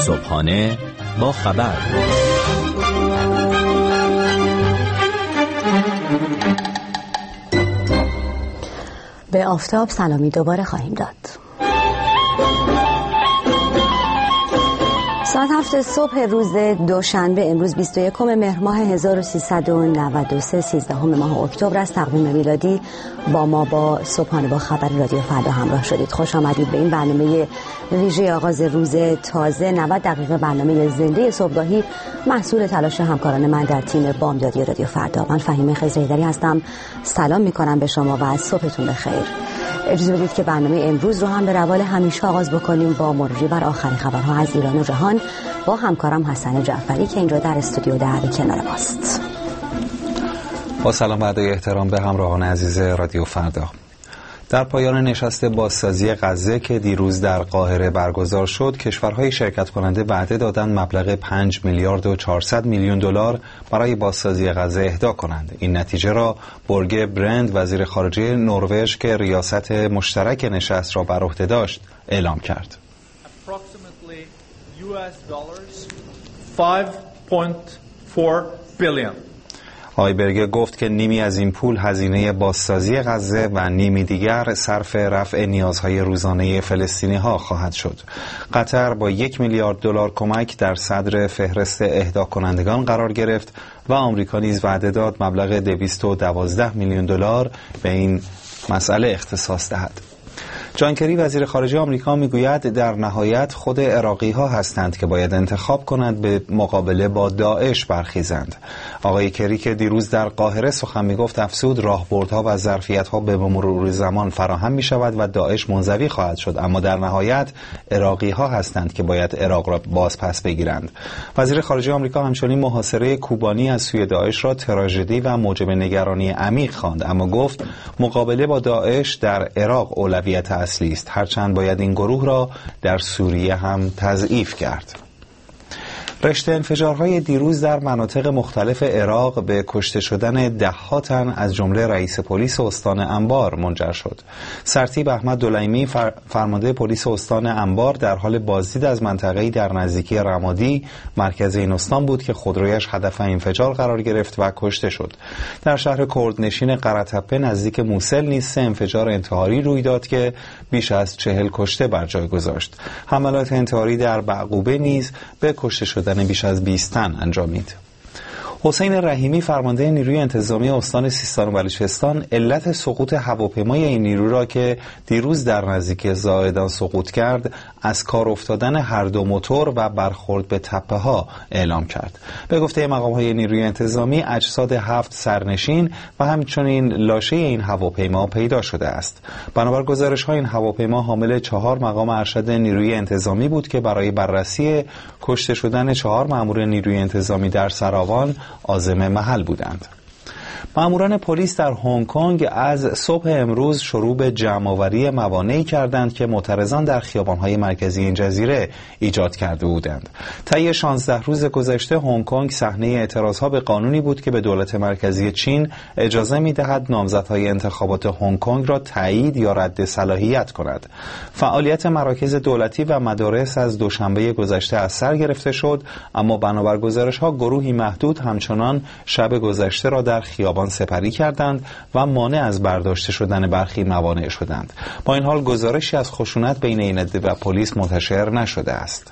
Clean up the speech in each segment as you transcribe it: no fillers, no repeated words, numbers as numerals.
صبحانه با خبر. به آفتاب سلامی دوباره خواهیم داد. ساعت 7 صبح روز دوشنبه امروز 21 مهر ماه 1393 13 ماه اکتبر است. تقویم میلادی. با صبحانه با خبر رادیو فردا همراه شدید. خوش آمدید به این برنامه ویژه آغاز روز تازه. 90 دقیقه برنامه زنده صبحگاهی محصول تلاش همکاران من در تیم بامدادی رادیو فردا. من فهیمه خضرایدری هستم. سلام میکنم به شما و صبحتون بخیر. اجازه بدید که برنامه امروز رو هم به روال همیشه آغاز بکنیم با مروری بر آخرین خبرها از ایران و جهان با همکارم حسن جعفری که اینجا در استودیو در کنار ماست. با سلام و ادای احترام به همراهان عزیز رادیو فردا. در پایان نشست بازسازی غزه که دیروز در قاهره برگزار شد، کشورهای شرکت کننده وعده دادند مبلغ 5 میلیارد و 400 میلیون دلار برای بازسازی غزه اهدا کنند. این نتیجه را بورگه برند، وزیر خارجه نروژ که ریاست مشترک نشست را بر عهده داشت، اعلام کرد. $5.4 billion. آقای برگه گفت که نیمی از این پول هزینه بازسازی غزه و نیمی دیگر صرف رفع نیازهای روزانه فلسطینی ها خواهد شد. قطر با 1 میلیارد دلار کمک در صدر فهرست اهدا کنندگان قرار گرفت و آمریکا نیز وعده داد مبلغ 212 میلیون دلار به این مسئله اختصاص دهد. جان کری وزیر خارجه آمریکا میگوید در نهایت خود عراقی ها هستند که باید انتخاب کنند به مقابله با داعش برخیزند. آقای کری که دیروز در قاهره سخن میگفت افزود راهبردها و ظرفیت‌ها به مرور زمان فراهم می شود و داعش منزوی خواهد شد، اما در نهایت عراقی ها هستند که باید عراق را باز پس بگیرند. وزیر خارجه آمریکا همچنین محاصره کوبانی از سوی داعش را تراژدی و موجب نگرانی عمیق خواند، اما گفت مقابله با داعش در عراق اولویت اصلی است، هرچند باید این گروه را در سوریه هم تضعیف کرد. رشته انفجارهای دیروز در مناطق مختلف عراق به کشته شدن ده‌ها تن از جمله رئیس پلیس استان انبار منجر شد. سرتیپ احمد دلیمی فرمانده پلیس استان انبار در حال بازدید از منطقه‌ای در نزدیکی رمادی مرکز این استان بود که خودرویش هدف انفجار قرار گرفت و کشته شد. در شهر کردنشین قره‌تپه نزدیک موصل نیز 3 انفجار انتحاری روی داد که بیش از 40 کشته بر جای گذاشت. حملات انتحاری در بعقوبه نیز به کشته شدن بیش از 20 تن انجامید. حسین رحیمی فرمانده نیروی انتظامی استان سیستان و بلوچستان علت سقوط هواپیمای این نیرو را که دیروز در نزدیکی زاهدان سقوط کرد از کار افتادن هر دو موتور و برخورد به تپه ها اعلام کرد. به گفته مقام های نیروی انتظامی اجساد 7 سرنشین و همچنین لاشه این هواپیما پیدا شده است. بنابر گزارش ها این هواپیما حامل 4 مقام ارشد نیروی انتظامی بود که برای بررسی کشته شدن 4 مأمور نیروی انتظامی در سراوان عازم محل بودند. ماموران پلیس در هنگ کنگ از صبح امروز شروع به جمع‌آوری موانعی کردند که معترضان در خیابان‌های مرکزی این جزیره ایجاد کرده بودند. طی 16 روز گذشته هنگ کنگ صحنه اعتراضها به قانونی بود که به دولت مرکزی چین اجازه می‌دهد نامزدهای انتخابات هنگ کنگ را تایید یا رد صلاحیت کند. فعالیت مراکز دولتی و مدارس از دوشنبه گذشته از سر گرفته شد، اما بنابر گزارش‌ها گروهی محدود همچنان شب گذشته را در خیابان سپری کردند و مانع از برداشته شدن برخی موانع شدند. با این حال گزارشی از خشونت بین این عده و پلیس منتشر نشده است.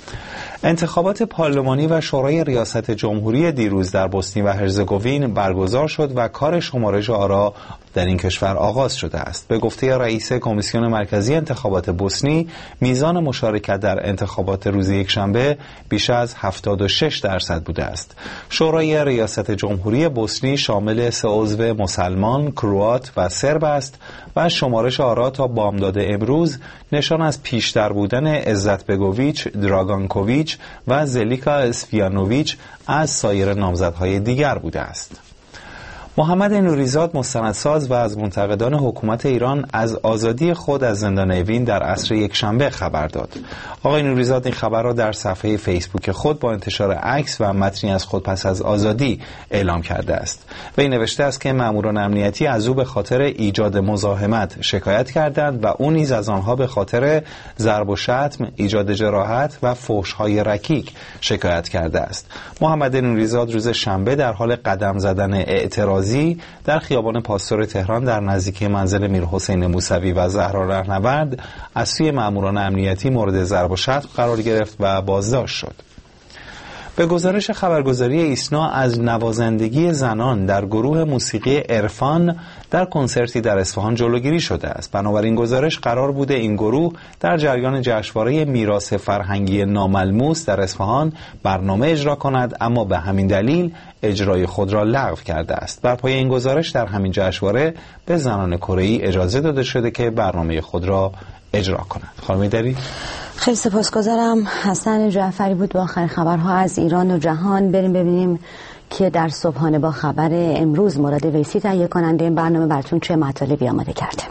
انتخابات پارلمانی و شورای ریاست جمهوری دیروز در بوسنی و هرزگوین برگزار شد و کار شمارش آرا در این کشور آغاز شده است. به گفته رئیس کمیسیون مرکزی انتخابات بوسنی، میزان مشارکت در انتخابات روز یکشنبه بیش از 76% بوده است. شورای ریاست جمهوری بوسنی شامل 3 عضو مسلمان، کروات و سرب است و شمارش آرا تا بامداد امروز نشان از پیشتر بودن عزت بگوویچ، دراگانکوویچ و زلیکا اسفیانوویچ از سایر نامزدهای دیگر بوده است. محمد نوریزاد مستندساز و از منتقدان حکومت ایران از آزادی خود از زندان اوین در عصر یکشنبه خبر داد. آقای نوریزاد این خبر را در صفحه فیسبوک خود با انتشار عکس و متنی از خود پس از آزادی اعلام کرده است. وی نوشته است که ماموران امنیتی از او به خاطر ایجاد مزاحمت شکایت کردند و او نیز از آنها به خاطر ضرب و شتم، ایجاد جراحت و فحش‌های رکیک شکایت کرده است. محمد نوریزاد روز شنبه در حال قدم زدن اعتراضی در خیابان پاستور تهران در نزدیکی منزل میرحسین موسوی و زهرا رهنورد از سوی ماموران امنیتی مورد ضرب و شتم قرار گرفت و بازداشت شد. به گزارش خبرگزاری ایسنا از نوازندگی زنان در گروه موسیقی عرفان در کنسرتی در اصفهان جلوگیری شده است. بنابراین گزارش قرار بوده این گروه در جریان جشنواره میراث فرهنگی ناملموس در اصفهان برنامه اجرا کند، اما به همین دلیل اجرای خود را لغو کرده است. بر پایه این گزارش در همین جشنواره به زنان کره‌ای اجازه داده شده که برنامه خود را اجرا کنند. خانم دری؟ خیلی سپاسگزارم. حسن جعفری بود با آخرین خبرها از ایران و جهان. بریم ببینیم که در صبحانه با خبر امروز مراد ویسی تهیه کننده این برنامه براتون چه مطالبی آماده کرده.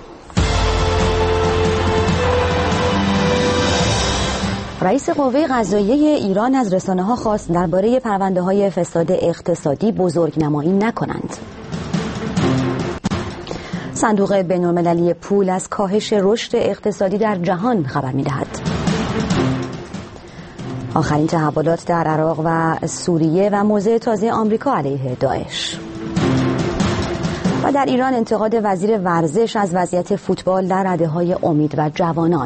رئیس قوه قضاییه ایران از رسانه‌ها خواست درباره پرونده‌های فساد اقتصادی بزرگنمایی نکنند. صندوق بین‌المللی پول از کاهش رشد اقتصادی در جهان خبر می‌دهد. آخرین تحولات در عراق و سوریه و موضع تازه آمریکا علیه داعش. و در ایران انتقاد وزیر ورزش از وضعیت فوتبال در رده‌های امید و جوانان.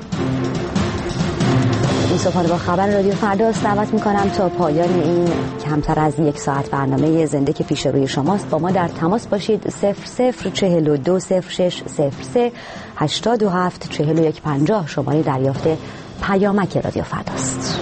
این صبحانه با خبر رادیو فردا دعوت می‌کنم تا پایان این کمتر از یک ساعت برنامه زنده که پیش روی شماست با ما در تماس باشید. 0042 06 03 87 41 50 شماره دریافت پیامک رادیو فرداست.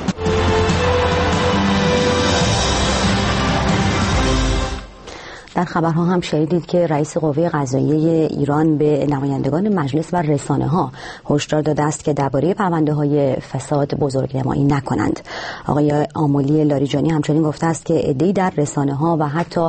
در خبرها هم شنیدید که رئیس قوه قضاییه ایران به نمایندگان مجلس و رسانه‌ها هشدار داده است که درباره پرونده‌های فساد بزرگنمایی نکنند. آقای آملی لاریجانی همچنین گفته است که عده‌ای در رسانه‌ها و حتی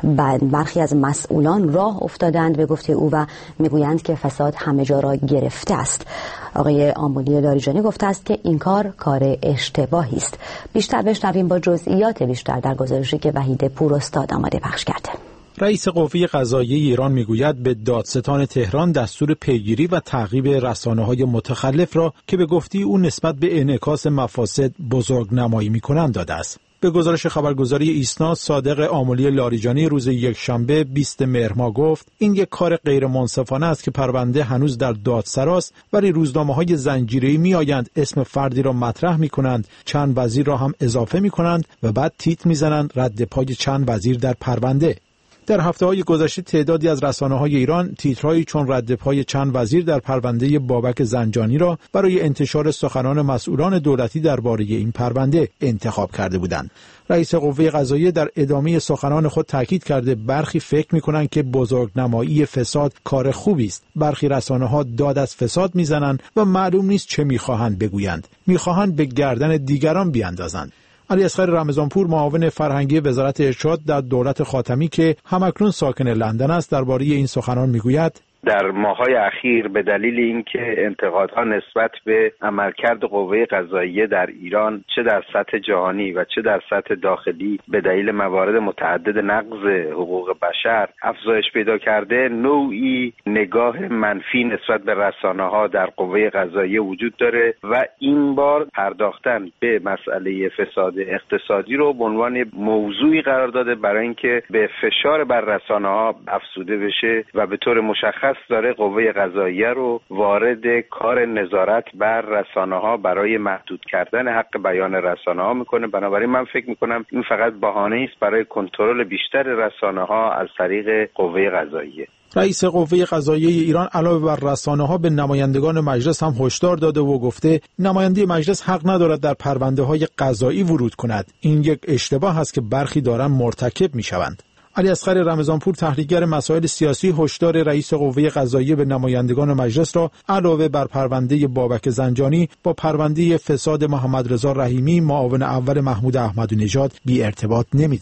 برخی از مسئولان راه افتادند به گفته او و میگویند که فساد همه جا را گرفته است. آقای آملی لاریجانی گفته است که این کار اشتباهی است. بیشتر بشنویم با جزئیات بیشتر در گزارشی که وحید پوراستاد آماده پخش کرده. رئیس قوه قضاییه ایران میگوید به دادستان تهران دستور پیگیری و تعقیب رسانه‌های متخلف را که به گفته او نسبت به انعکاس مفاسد بزرگنمایی می‌کنند داده است. به گزارش خبرگزاری ایسنا، صادق آملی لاریجانی روز یکشنبه 20 مهر ماه گفت این یک کار غیر منصفانه است که پرونده هنوز در دادسراست، ولی روزنامه‌های زنجیره‌ای میآیند اسم فردی را مطرح می‌کنند، چند وزیر را هم اضافه می‌کنند و بعد تیتر می‌زنند رد پای چند وزیر در پرونده. در هفته‌های گذشته تعدادی از رسانه‌های ایران تیترهایی چون رد پای چند وزیر در پرونده بابک زنجانی را برای انتشار سخنان مسئولان دولتی درباره این پرونده انتخاب کرده بودند. رئیس قوه قضاییه در ادامه سخنان خود تاکید کرده برخی فکر می‌کنند که بزرگنمایی فساد کار خوبی است. برخی رسانه‌ها داد از فساد می‌زنند و معلوم نیست چه می‌خواهند بگویند. می‌خواهند به گردن دیگران بیاندازند. علی اصغر رمضانپور، معاون فرهنگی وزارت ارشاد در دولت خاتمی که همکنون ساکن لندن است، درباره این سخنان میگوید در ماه‌های اخیر به دلیل اینکه انتقادها نسبت به عملکرد قوه قضاییه در ایران چه در سطح جهانی و چه در سطح داخلی به دلیل موارد متعدد نقض حقوق بشر افزایش پیدا کرده، نوعی نگاه منفی نسبت به رسانه‌ها در قوه قضاییه وجود داره و این بار پرداختن به مسئله فساد اقتصادی رو به عنوان موضوعی قرار داده برای اینکه به فشار بر رسانه‌ها افزوده بشه و به طور مشخص داره قوه قضاییه رو وارد کار نظارت بر رسانه‌ها برای محدود کردن حق بیان رسانه‌ها میکنه. بنابراین من فکر میکنم این فقط بهانه‌ای است برای کنترل بیشتر رسانه‌ها از طریق قوه قضاییه. رئیس قوه قضاییه ایران علاوه بر رسانه‌ها به نمایندگان مجلس هم هشدار داده و گفته نماینده مجلس حق ندارد در پرونده‌های قضایی ورود کند. این یک اشتباه است که برخی دارند مرتکب میشوند. علی اصغر رمضانپور، تحلیلگر مسائل سیاسی، هشدار رئیس قوه قضاییه به نمایندگان مجلس را علاوه بر پرونده بابک زنجانی با پرونده فساد محمد رضا رحیمی، معاون اول محمود احمدی نژاد بی ارتباط نمی‌داند.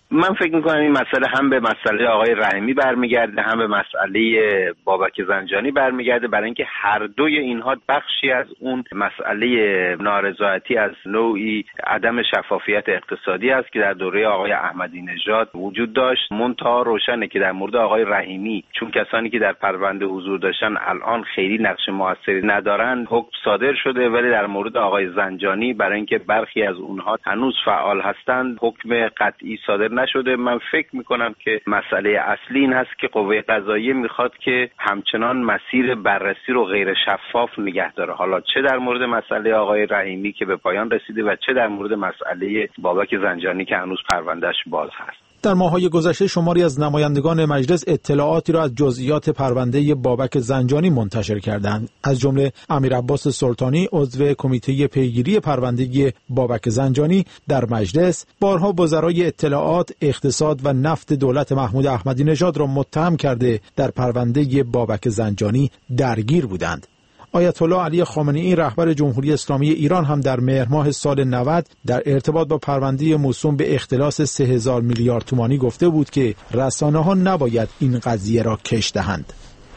من فکر میکنم این مسئله هم به مسئله آقای رحیمی برمیگرده، هم به مسئله بابک زنجانی برمیگرده، برای اینکه هر دوی اینها بخشی از اون مسئله نارضایتی از نوعی عدم شفافیت اقتصادی است که در دوره آقای احمدی نژاد وجود داشت. منتها روشنه که در مورد آقای رحیمی، چون کسانی که در پرونده حضور داشتن الان خیلی نقش موثری ندارند، حکم صادر شده، ولی در مورد آقای زنجانی برای اینکه برخی از اونها هنوز فعال هستند حکم قطعی صادر نشده. من فکر میکنم که مسئله اصلی این هست که قوه قضاییه میخواد که همچنان مسیر بررسی رو غیر شفاف نگه داره، حالا چه در مورد مسئله آقای رحیمی که به پایان رسیده و چه در مورد مسئله بابک زنجانی که هنوز پروندهش باز هست. در ماه‌های گذشته شماری از نمایندگان مجلس اطلاعاتی را از جزئیات پرونده بابک زنجانی منتشر کردند، از جمله امیرعباس سلطانی عضو کمیته پیگیری پرونده بابک زنجانی در مجلس بارها وزرای اطلاعات، اقتصاد و نفت دولت محمود احمدی نژاد را متهم کرده در پرونده بابک زنجانی درگیر بودند. آیت الله علی خامنه‌ای رهبر جمهوری اسلامی ایران هم در مهر ماه سال 90 در ارتباط با پرونده موسوم به اختلاس 3000 میلیارد تومانی گفته بود که رسانه‌ها نباید این قضیه را کش دهند.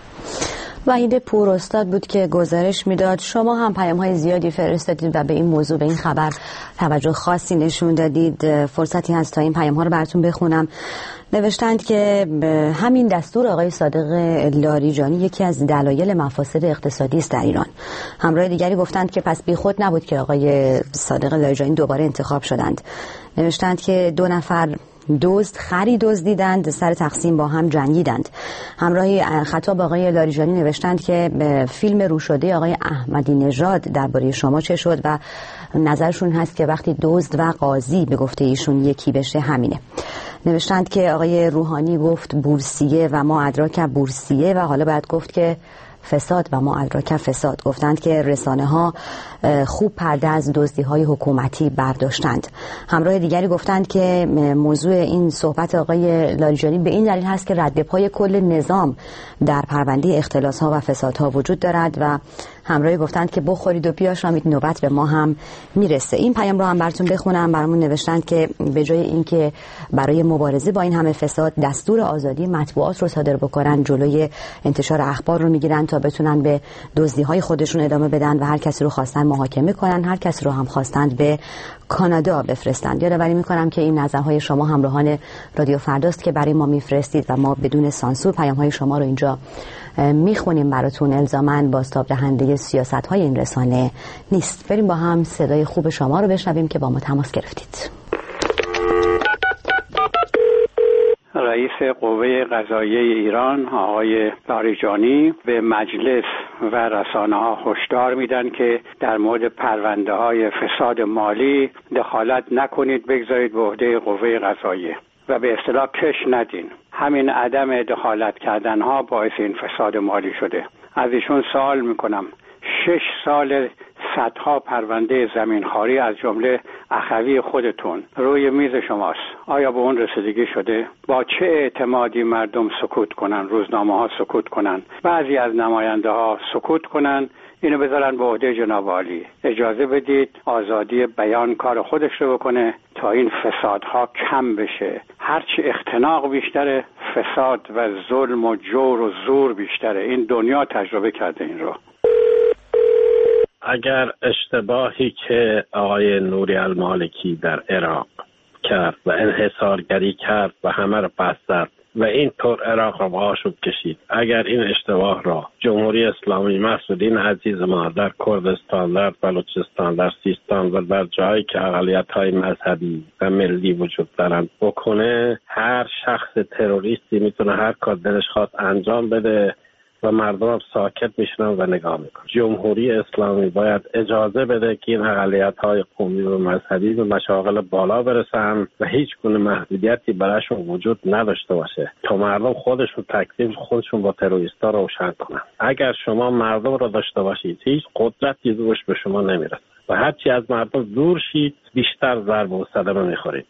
وحید پور استاد بود که گزارش میداد. شما هم پیام‌های زیادی فرستادید و به این موضوع، به این خبر توجه خاصی نشون دادید. فرصتی هست تا این پیام‌ها رو براتون بخونم. نوشتند که همین دستور آقای صادق لاریجانی یکی از دلایل مفاسد اقتصادی است در ایران. همراه دیگری گفتند که پس بیخود نبود که آقای صادق لاریجانی دوباره انتخاب شدند. نوشتند که 2 نفر دزد خری دزدیدند، سر تقسیم با هم جنگیدند. همراهی خطاب آقای لاریجانی نوشتند که فیلم روشده آقای احمدی نژاد درباره شما چه شد و نظرشون هست که وقتی دزد و قاضی به گفته ایشون یکی بشه همینه. نوشتند که آقای روحانی گفت بورسیه و ما ادراک بورسیه و حالا باید گفت که فساد و ما ادراک فساد. گفتند که رسانه ها خوب پرده از دزدی های حکومتی برداشتند. همراه دیگری گفتند که موضوع این صحبت آقای لاریجانی به این دلیل هست که رد پای کل نظام در پرونده اختلاس ها و فساد ها وجود دارد و همراهی گفتند که بخورید و بیاشامید، نوبت به ما هم میرسه. این پیام رو هم براتون بخونم. برامون نوشتند که به جای اینکه برای مبارزه با این همه فساد دستور آزادی مطبوعات رو صادر بکنن، جلوی انتشار اخبار رو میگیرن تا بتونن به دزدی های خودشون ادامه بدن و هر کسی رو خواستن محاکمه کنن، هر کسی رو هم خواستند به کانادا بفرستند. یادآوری میکنم که این نظرهای شما همراهان رادیو فرداست که برای ما میفرستید و ما بدون سانسور پیام‌های شما رو اینجا میخونیم براتون. الزاماً بازتاب دهنده سیاست‌های این رسانه نیست. بریم با هم صدای خوب شما رو بشنویم که با ما تماس گرفتید. رئیس قوه قضاییه ایران آقای لاریجانی به مجلس و رسانه‌ها هشدار میدن که در مورد پرونده‌های فساد مالی دخالت نکنید، بگذارید به عهده قوه قضاییه و به اصطلاح کش ندین. همین عدم دخالت کردنها باعث این فساد مالی شده. از ایشون سوال میکنم، 6 سال صدها پرونده زمینخواری از جمله اخوی خودتون روی میز شماست. آیا به اون رسیدگی شده؟ با چه اعتمادی مردم سکوت کنن، روزنامه ها سکوت کنن، بعضی از نماینده ها سکوت کنن، اینو بذارن به عهده جناب عالی. اجازه بدید آزادی بیان کار خودش رو بکنه تا این فسادها کم بشه. هرچی اختناق بیشتره، فساد و ظلم و جور و زور بیشتره. این دنیا تجربه کرده این رو. اگر اشتباهی که آقای نوری المالکی در عراق کرد و انحصارگری کرد و همه را پس زد و اینطور عراق را به آشوب کشید، اگر این اشتباه را جمهوری اسلامی مسئولین عزیز ما در کردستان، در بلوچستان، در سیستان و در جایی که اقلیت‌های مذهبی و ملی وجود دارند بکنه، هر شخص تروریستی میتونه هر کار دلش خواست انجام بده و مردم ساکت میشنن و نگاه میکنن. جمهوری اسلامی باید اجازه بده که این اقلیت‌های قومی و مذهبی به مشاغل بالا برسن و هیچ گونه محدودیتی برایشون وجود نداشته باشه تا مردم خودشون تکلیف خودشون با تروریستا روشن کنن. اگر شما مردم را داشته باشید، هیچ قدرتی روش به شما نمیرسه و هرچی از مردم دور شید بیشتر ضربه و صدمه میخورید.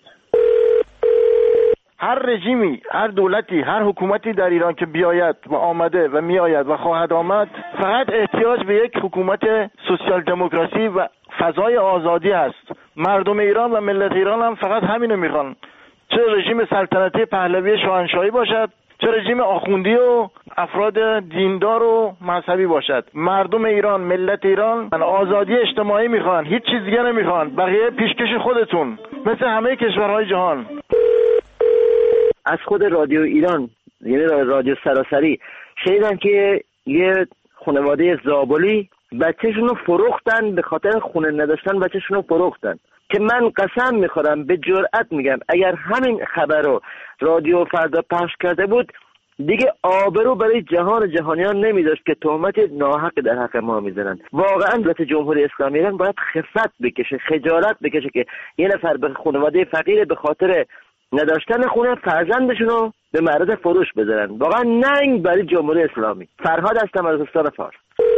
هر رژیمی، هر دولتی، هر حکومتی در ایران که بیاید و آمده و میآید و خواهد آمد، فقط احتیاج به یک حکومت سوسیال دموکراسی و فضای آزادی است. مردم ایران و ملت ایران هم فقط همینو میخوان چه رژیم سلطنتی پهلوی شاهنشاهی باشد، چه رژیم آخوندی و افراد دیندار و مذهبی باشد. مردم ایران، ملت ایران آزادی اجتماعی میخوان، هیچ چیز دیگه نمیخوان. بقیه پیشکش خودتون مثل همه کشورهای جهان. از خود رادیو ایران، یعنی رادیو سراسری، شنیدن که یه خانواده زابلی بچه‌شون رو فروختن، به خاطر خونه نداشتن بچه‌شون رو فروختن. که من قسم میخورم، به جرئت میگم، اگر همین خبر رو رادیو فردا پخش کرده بود دیگه آبرو برای جهانیان نمیداشت که تهمت ناحق در حق ما میزنن. واقعا دولت جمهوری اسلامی ایران باید خفت بکشه، خجالت بکشه که یه نفر به خانواده فقیر به خاطر نداشتن خونه فرزندشون رو به معرض فروش بذارن. واقعا ننگ برای جمهوری اسلامی. فرهاد هستم از استان فارس.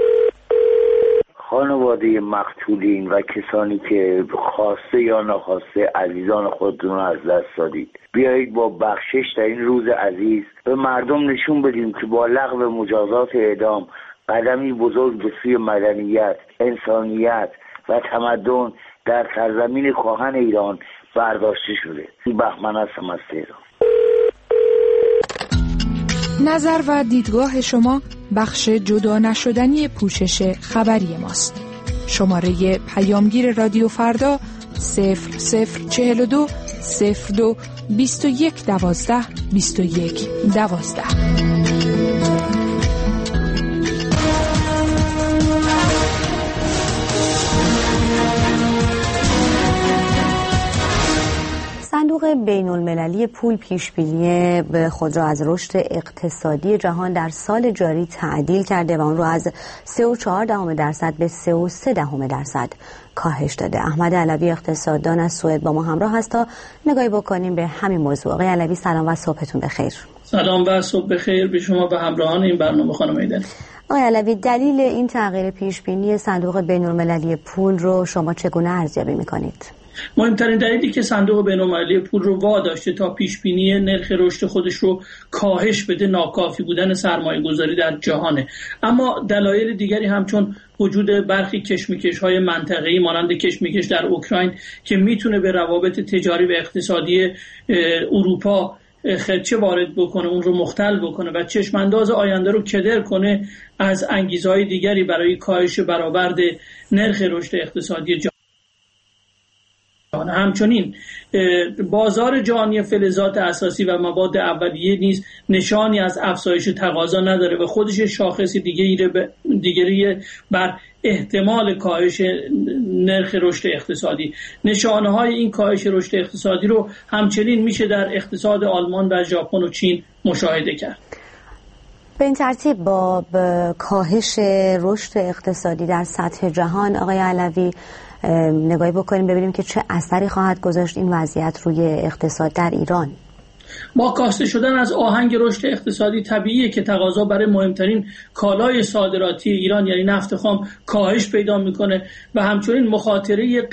خانواده مقتولین و کسانی که خواسته یا ناخواسته عزیزان خودتون رو از دست دادید، بیایید با بخشش در این روز عزیز به مردم نشون بدیم که با لغو مجازات اعدام قدمی بزرگ به سوی مدنیت، انسانیت و تمدن در سرزمین کهن ایران برداشته شده. بهمن هستم از تهران. نظر و دیدگاه شما بخش جدا نشدنی پوشش خبری ماست. شماره پیامگیر رادیو فردا 0042 02 21 12 21 12. صندوق بین المللی پول پیشبینی خود را از رشد اقتصادی جهان در سال جاری تعدیل کرده و آن را از 3.4% به 3.3% کاهش داده. احمد علوی اقتصاددان از سوئد با ما همراه هست تا نگاهی بکنیم به همین موضوع. آقای علوی سلام و صبحتون بخیر. سلام و صبح بخیر به شما و همراهان این برنامه خانم ایدن. آقای علوی، دلیل این تغییر پیشبینی صندوق بین المللی پول رو شما چگونه ارزیابی می‌کنید؟ مهمترین دلیلی که صندوق بین‌المللی پول رو واداشته تا پیشبینی نرخ رشد خودش رو کاهش بده ناکافی بودن سرمایه‌گذاری در جهانه. اما دلایل دیگری همچون وجود برخی کشمکش‌های منطقه‌ای مانند کشمکش در اوکراین که میتونه به روابط تجاری و اقتصادی اروپا خدشه وارد بکنه، اون رو مختل بکنه و چشمانداز آینده رو کدر کنه، از انگیزه‌های دیگری برای کاهش برآورد نرخ رشد اقتصادی جهان. همچنین بازار جهانی فلزات اساسی و مواد اولیه نیز نشانی از افزایش تقاضا نداره و خودش شاخص دیگری بر احتمال کاهش نرخ رشد اقتصادی. نشانه های این کاهش رشد اقتصادی رو همچنین میشه در اقتصاد آلمان و ژاپن و چین مشاهده کرد. به این ترتیب با کاهش رشد اقتصادی در سطح جهان، آقای علوی، نگاهی بکنیم ببینیم که چه اثری خواهد گذاشت این وضعیت روی اقتصاد در ایران. با کاسته شدن از آهنگ رشد اقتصادی طبیعیه که تقاضا برای مهمترین کالای صادراتی ایران یعنی نفت خام کاهش پیدا میکنه و همچنین مخاطره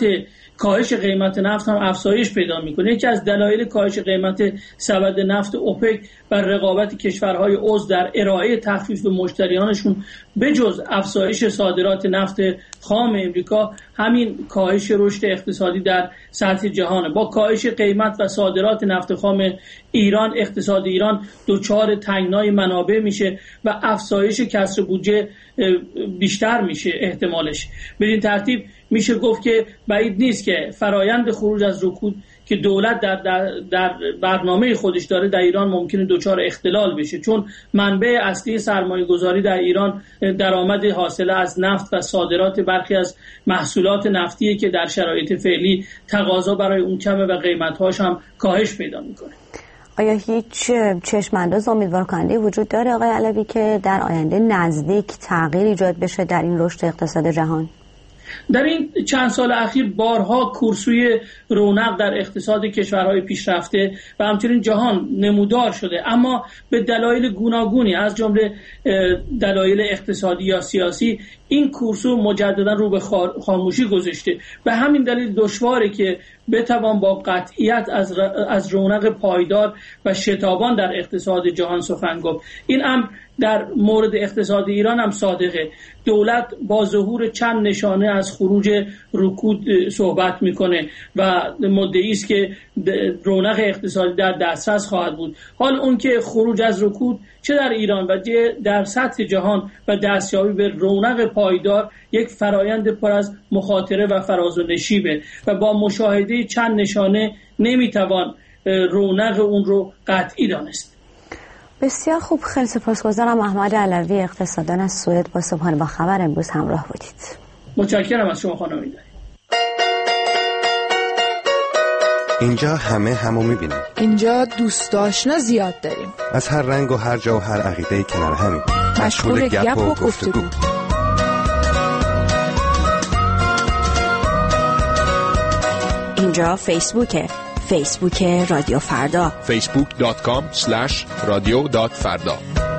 کاهش قیمت نفت هم افزایش پیدا میکنه. یکی از دلایل کاهش قیمت سبد نفت اوپک بر رقابت کشورهای عضو در ارائه تخفیف به مشتریانشون بجز افزایش صادرات نفت خام امریکا همین کاهش رشد اقتصادی در سطح جهانه. با کاهش قیمت و صادرات نفت خام ایران، اقتصاد ایران دچار تنگنای منابع میشه و افزایش کسر بودجه بیشتر میشه احتمالش. بدین ترتیب میشه گفت که بعید نیست که فرایند خروج از رکود که دولت در برنامه خودش داره در ایران ممکنه دچار اختلال بشه، چون منبع اصلی سرمایه گذاری در ایران درآمد حاصله از نفت و صادرات برخی از محصولات نفتیه که در شرایط فعلی تقاضا برای اون کمه و قیمت‌هاش هم کاهش پیدا میکنه. آیا هیچ چشم‌انداز امیدوار کننده وجود داره آقای علوی که در آینده نزدیک تغییر ایجاد بشه در این رشد اقتصاد جهان؟ در این چند سال اخیر بارها کورسوی رونق در اقتصاد کشورهای پیشرفته و همچنین جهان نمودار شده، اما به دلایل گوناگونی از جمله دلایل اقتصادی یا سیاسی این کورسو مجددا رو به خاموشی گذاشته. به همین دلیل دشواره که بتوان با قطعیت از رونق پایدار و شتابان در اقتصاد جهان سخن گفت. این امر در مورد اقتصاد ایران هم صادقه. دولت با ظهور چند نشانه از خروج رکود صحبت میکنه و مدعی است که رونق اقتصادی در دسترس خواهد بود. حال اون که خروج از رکود چه در ایران و چه در سطح جهان و دستیابی به رونق پایدار یک فرایند پر از مخاطره و فراز و نشیبه و با مشاهده چند نشانه نمیتوان رونق اون رو قطعی دانست. بسیار خوب، خیلی سپاسگزارم. احمد علوی، اقتصاددان از سوئد، با صبحانه با خبر امروز همراه بودید. متشکرم از شما خانم ایداری. اینجا همو میبینیم. اینجا دوست آشنا زیاد داریم. از هر رنگ و هر جا و هر عقیده‌ای کنار همیم. مشغول گپ و گفتگو. اینجا فیسبوک رادیو فردا. facebook.com/radio.farda.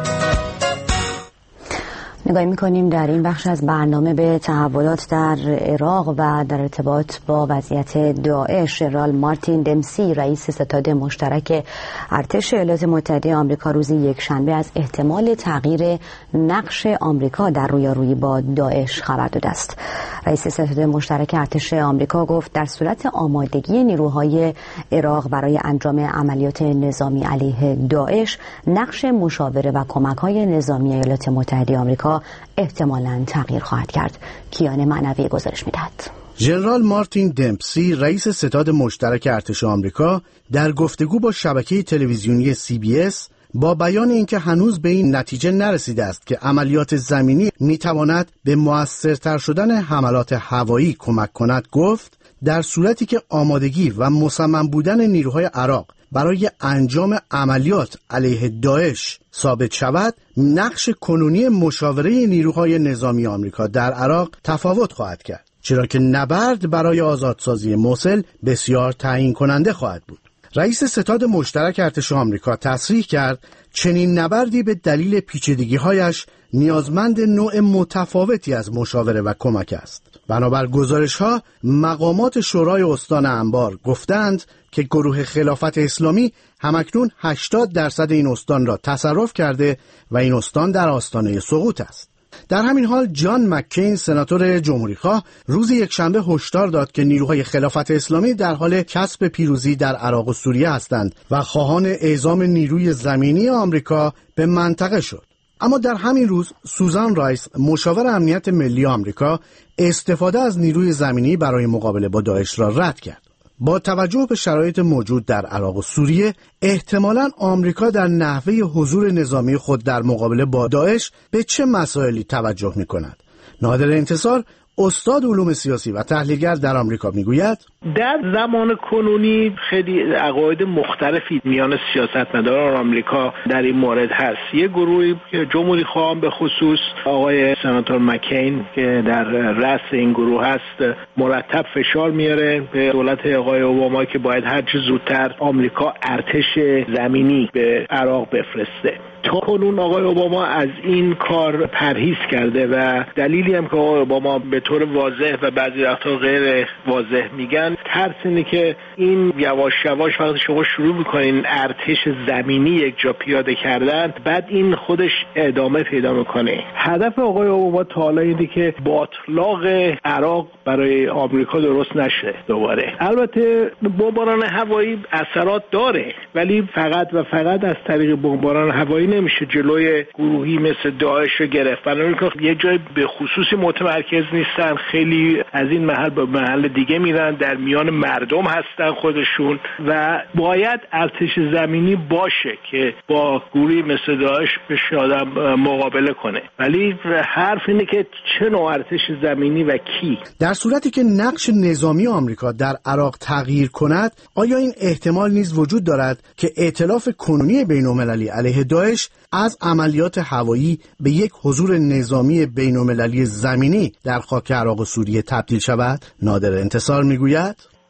نگاهی میکنیم در این بخش از برنامه به تحولات در عراق و در ارتباط با وضعیت داعش. ژنرال مارتین دمسی، رئیس ستاد مشترک ارتش ایالات متحده آمریکا، روز یکشنبه از احتمال تغییر نقش آمریکا در رویارویی با داعش خبر داده است. رئیس ستاد مشترک ارتش آمریکا گفت در صورت آمادگی نیروهای عراق برای انجام عملیات نظامی علیه داعش، نقش مشاوره و کمک‌های نظامی ایالات متحده آمریکا احتمالاً تغییر خواهد کرد. کیان معنوی گزارش می‌دهد. ژنرال مارتین دمپسی، رئیس ستاد مشترک ارتش آمریکا، در گفتگو با شبکه تلویزیونی CBS با بیان اینکه هنوز به این نتیجه نرسیده است که عملیات زمینی میتواند به موثرتر شدن حملات هوایی کمک کند، گفت در صورتی که آمادگی و مصمم بودن نیروهای عراق برای انجام عملیات علیه داعش ثابت شود، نقش کنونی مشاوره نیروهای نظامی آمریکا در عراق تفاوت خواهد کرد، چرا که نبرد برای آزادسازی موصل بسیار تعیین کننده خواهد بود. رئیس ستاد مشترک ارتش آمریکا تصریح کرد چنین نبردی به دلیل پیچیدگی‌هایش نیازمند نوع متفاوتی از مشاوره و کمک است. بنابر گزارش‌ها، مقامات شورای استان انبار گفتند که گروه خلافت اسلامی همکنون 80% این استان را تصرف کرده و این استان در آستانه سقوط است. در همین حال جان مککین، سناتور جمهوری‌خواه، روز یکشنبه هشدار داد که نیروهای خلافت اسلامی در حال کسب پیروزی در عراق و سوریه هستند و خواهان اعزام نیروی زمینی آمریکا به منطقه شد. اما در همین روز سوزان رایس، مشاور امنیت ملی آمریکا، استفاده از نیروی زمینی برای مقابله با داعش را رد کرد. با توجه به شرایط موجود در عراق و سوریه، احتمالاً آمریکا در نحوه حضور نظامی خود در مقابله با داعش به چه مسائلی توجه می‌کند؟ نادر انتصار، استاد علوم سیاسی و تحلیلگر در آمریکا، میگوید در زمان کنونی خیلی عقاید مختلفی میان سیاستمداران آمریکا در این مورد هست. یه گروهی جمهوری خواهان به خصوص آقای سناتور مکین که در رأس این گروه هست مرتب فشار میاره به دولت آقای اوباما که باید هرچه زودتر آمریکا ارتش زمینی به عراق بفرسته. تا کنون آقای اوباما از این کار پرهیز کرده و دلیلی هم که آقای اوباما به طور واضح و بعضی وقتا غیر واضح میگن، ترس اینه که این یواش یواش وقتی شما شروع میکنین ارتش زمینی یک جا پیاده کردن، بعد این خودش ادامه پیدا میکنه. هدف آقای اوباما تا حالا اینه که باطلاق عراق برای آمریکا درست نشه دوباره. البته بمباران هوایی اثرات داره، ولی فقط و فقط از طریق بمباران هوایی نمیشه جلوی گروهی مثل داعش رو گرفت. بنابراین یه جای به خصوصی متمرکز نیستن، خیلی از این محل به محل دیگه میرن، در میان مردم هستن خودشون و باید ارتش زمینی باشه که با گروهی مثل داعش بشه آدم مقابله کنه. ولی حرف اینه که چه نوع ارتش زمینی و کی. در صورتی که نقش نظامی آمریکا در عراق تغییر کند، آیا این احتمال نیز وجود دارد که ائتلاف کنونی بین‌المللی علیه داعش از عملیات هوایی به یک حضور نظامی بین‌المللی زمینی در خاک عراق و سوریه تبدیل شود؟ نادر انتصار میگوید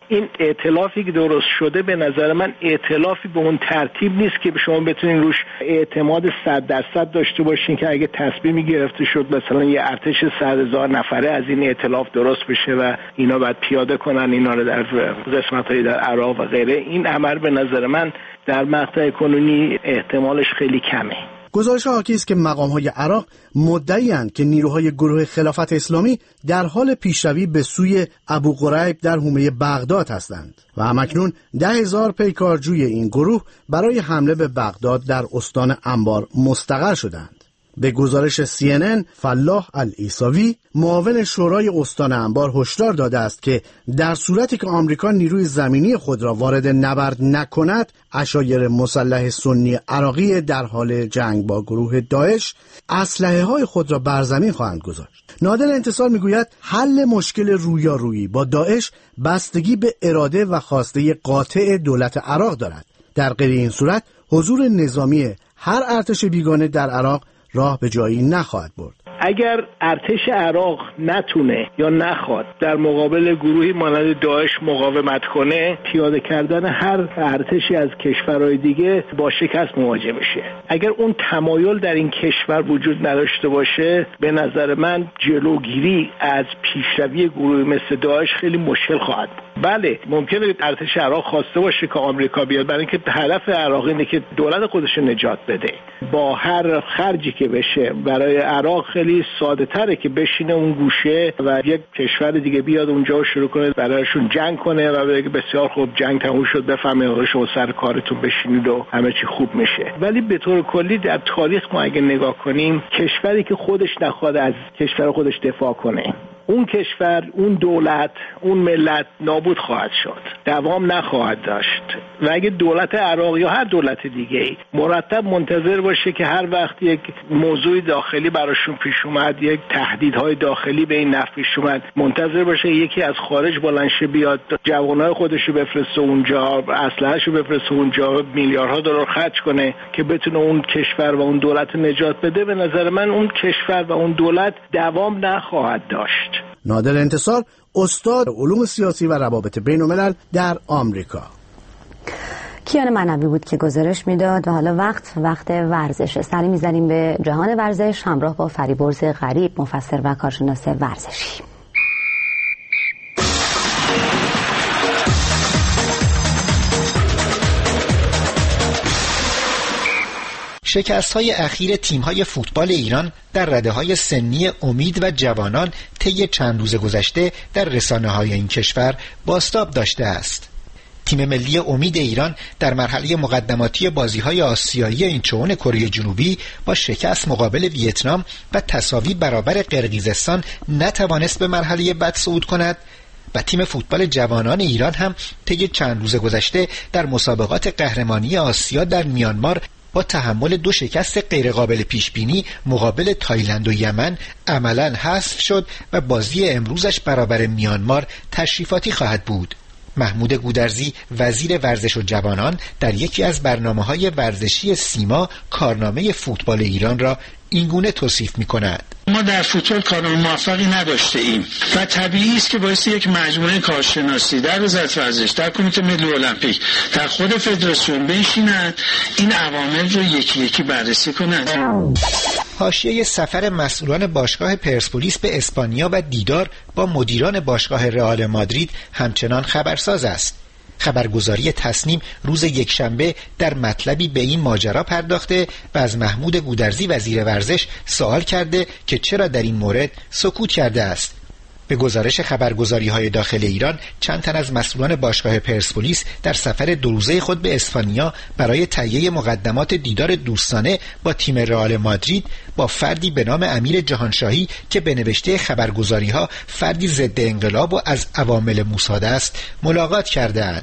این ائتلافی که درست شده به نظر من ائتلافی به اون ترتیب نیست که شما بتونین روش اعتماد 100% داشته باشین که اگه تصمیمی گرفته شد مثلا یه ارتش 100,000 نفره از این ائتلاف درست بشه و اینا بعد پیاده کنن اینا رو در قسمت‌های در عراق و غیره. این امر به نظر من در مقطع کنونی احتمالش خیلی کمه. گزارش حاکی است که مقام‌های عراق مدعی‌اند که نیروهای گروه خلافت اسلامی در حال پیشروی به سوی ابو غریب در حومه بغداد هستند و همکنون 10,000 پیکارجوی این گروه برای حمله به بغداد در استان انبار مستقر شدند. به گزارش CNN، فلاح العیساوی معاون شورای استان انبار هشدار داده است که در صورتی که آمریکا نیروی زمینی خود را وارد نبرد نکند، عشایر مسلح سنی عراقی در حال جنگ با گروه داعش اسلحه‌های خود را بر زمین خواهند گذاشت. نادر انتصار میگوید حل مشکل رویارویی با داعش بستگی به اراده و خواسته قاطع دولت عراق دارد. در غیر این صورت حضور نظامی هر ارتش بیگانه در عراق راه به جایی نخواهد برد. اگر ارتش عراق نتونه یا نخواد در مقابل گروهی مانند داعش مقاومت کنه، پیاده کردن هر ارتشی از کشورهای دیگه با شکست مواجه میشه. اگر اون تمایل در این کشور وجود نداشته باشه، به نظر من جلوگیری از پیشروی گروهی مثل داعش خیلی مشکل خواهد بود. بله ممکنه ارتش عراق خواسته باشه که آمریکا بیاد، برای اینکه هدف عراق اینه که دولت خودش نجات بده. با هر خرجی که بشه برای عراق خیلی ساده تره که بشینه اون گوشه و یک کشور دیگه بیاد اونجا و شروع کنه برایشون جنگ کنه و بگه بسیار خوب جنگ تموم شد، بفهمید شما سر کارتون بشینید و همه چی خوب میشه. ولی به طور کلی در تاریخ ما اگه نگاه کنیم، کشوری که خودش نخواد از کشور خودش دفاع کنه، اون کشور، اون دولت، اون ملت نابود خواهد شد، دوام نخواهد داشت. و اگه دولت عراق یا هر دولت دیگه‌ای مرتب منتظر باشه که هر وقت یک موضوع داخلی براشون پیش اومد، یک تهدیدهای داخلی به این نفع پیش اومد، منتظر باشه یکی از خارج بلند شه بیاد جوانای خودش رو بفرسته اونجا، اسلحه‌اش رو بفرسته اونجا، میلیاردها دلار خرج کنه که بتونه اون کشور و اون دولت نجات بده، به نظر من اون کشور و اون دولت دوام نخواهد داشت. نادر انتصار، استاد علوم سیاسی و روابط بین‌الملل در آمریکا. کیان منوی بود که گزارش میداد و حالا وقت ورزشه. سری میزنیم به جهان ورزش همراه با فریبرز غریب، مفسر و کارشناس ورزشی. شکست‌های اخیر تیم‌های فوتبال ایران در رده‌های سنی امید و جوانان طی چند روز گذشته در رسانه‌های این کشور بازتاب داشته است. تیم ملی امید ایران در مرحله مقدماتی بازی‌های آسیایی اینچون کره جنوبی با شکست مقابل ویتنام و تساوی برابر قرقیزستان نتوانست به مرحله بعد صعود کند و تیم فوتبال جوانان ایران هم طی چند روز گذشته در مسابقات قهرمانی آسیا در میانمار با تحمل 2 شکست غیرقابل پیشبینی مقابل تایلند و یمن عملاً حذف شد و بازی امروزش برابر میانمار تشریفاتی خواهد بود. محمود گودرزی وزیر ورزش و جوانان در یکی از برنامه‌های ورزشی سیما کارنامه فوتبال ایران را اینگونه توصیف می‌کند: ما در فوتبال کارنامه موفقی نداشته ایم و طبیعی است که باعث یک مجموعه کارشناسی در وزارت ورزش، در کمیته ملی المپیک، در خود فدراسیون بنشینند این عوامل رو یکی یکی بررسی کنند. حاشیه سفر مسئولان باشگاه پرسپولیس به اسپانیا و دیدار با مدیران باشگاه رئال مادرید همچنان خبرساز است. خبرگزاری تصنیم روز یکشنبه در مطلبی به این ماجرا پرداخته و از محمود گودرزی وزیر ورزش سوال کرده که چرا در این مورد سکوت کرده است. به گزارش خبرگزاری‌های داخل ایران، چند تن از مسئولان باشگاه پرسپولیس در سفر 2 روزه خود به اسپانیا برای تهیه مقدمات دیدار دوستانه با تیم رئال مادرید با فردی به نام امیر جهانشاهی که به نوشته خبرگزاری‌ها فردی ضد انقلاب و از عوامل موساد است ملاقات کرده‌اند.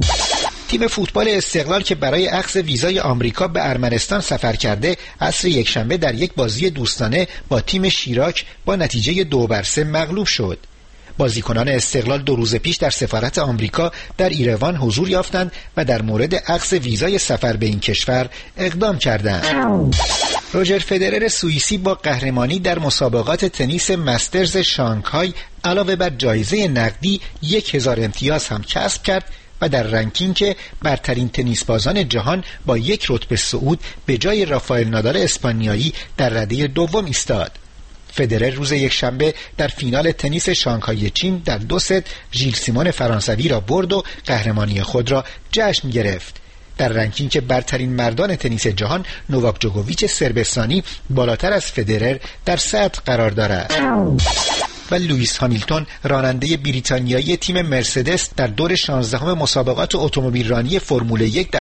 تیم فوتبال استقلال که برای اخذ ویزای آمریکا به ارمنستان سفر کرده، عصر یکشنبه در یک بازی دوستانه با تیم شیراک با نتیجه 2-3 مغلوب شد. بازیکنان استقلال 2 روز پیش در سفارت آمریکا در ایروان حضور یافتند و در مورد اخذ ویزای سفر به این کشور اقدام کردند. روجر فدرر سوئیسی با قهرمانی در مسابقات تنیس مسترز شانگهای علاوه بر جایزه نقدی 1000 امتیاز هم کسب کرد و در رنکینگ برترین تنیس بازان جهان با 1 رتبه صعود به جای رافائل نادال اسپانیایی در رده دوم ایستاد. فدرر روز یکشنبه در فینال تنیس شانگهای چین در 2 ست ژیل سیمون فرانسوی را برد و قهرمانی خود را جشن گرفت. در رنکینگ برترین مردان تنیس جهان نوواک جوکوویچ صربستانی بالاتر از فدرر در صدر قرار دارد. و لوئیس هامیلتون راننده بریتانیایی تیم مرسدس در دور 16 مسابقات اتومبیل رانی فرمول 1 در